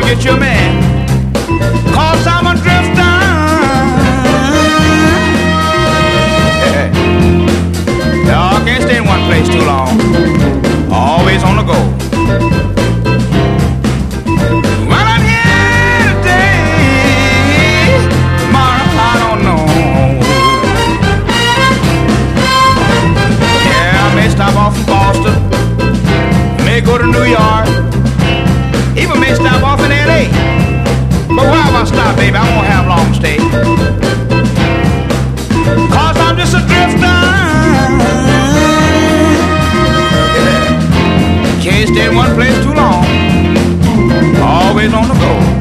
get your man. 'Cause I'm a drifter. Yeah, I can't stay in one place too long. Always on the go. Well, I'm here today. Tomorrow, I don't know. Yeah, I may stop off in Boston. May go to New York. Even may stop off in L.A. But wherever I stop, baby, I won't have long stay. 'Cause I'm just a drifter. Yeah. Can't stay in one place too long. Always on the go.